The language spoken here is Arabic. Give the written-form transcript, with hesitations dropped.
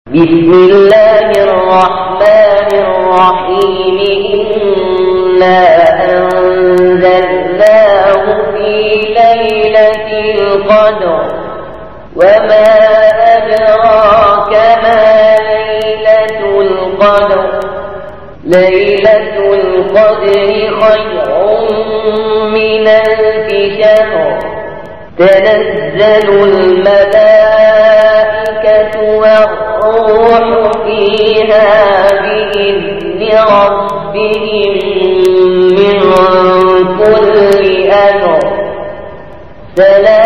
بسم الله الرحمن الرحيم إنا أنزلناه في ليلة القدر وما أدراك ما ليلة القدر ليلة القدر خير من 1000 شهر تنزل الملائكة والروح فيها بإذن ربهم من كل أمر سلام